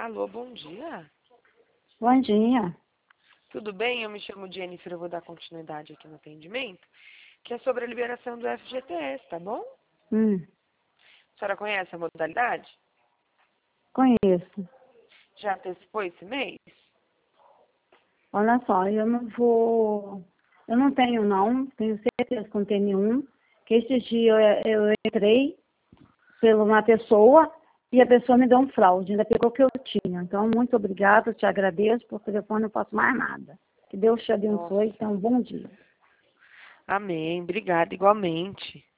Alô, bom dia. Bom dia. Tudo bem? Eu me chamo Jennifer, eu vou dar continuidade aqui no atendimento, que é sobre a liberação do FGTS, tá bom? A senhora conhece a modalidade? Conheço. Já antecipou esse mês? Olha só, eu não tenho não, tenho certeza que não tem nenhum, que esses dias eu entrei por uma pessoa e a pessoa me deu um fraude, ainda pegou o que eu tinha. Então, muito obrigada, te agradeço, por telefone não posso mais nada. Que Deus te abençoe, Nossa. tenha um bom dia. Amém. Obrigada, igualmente.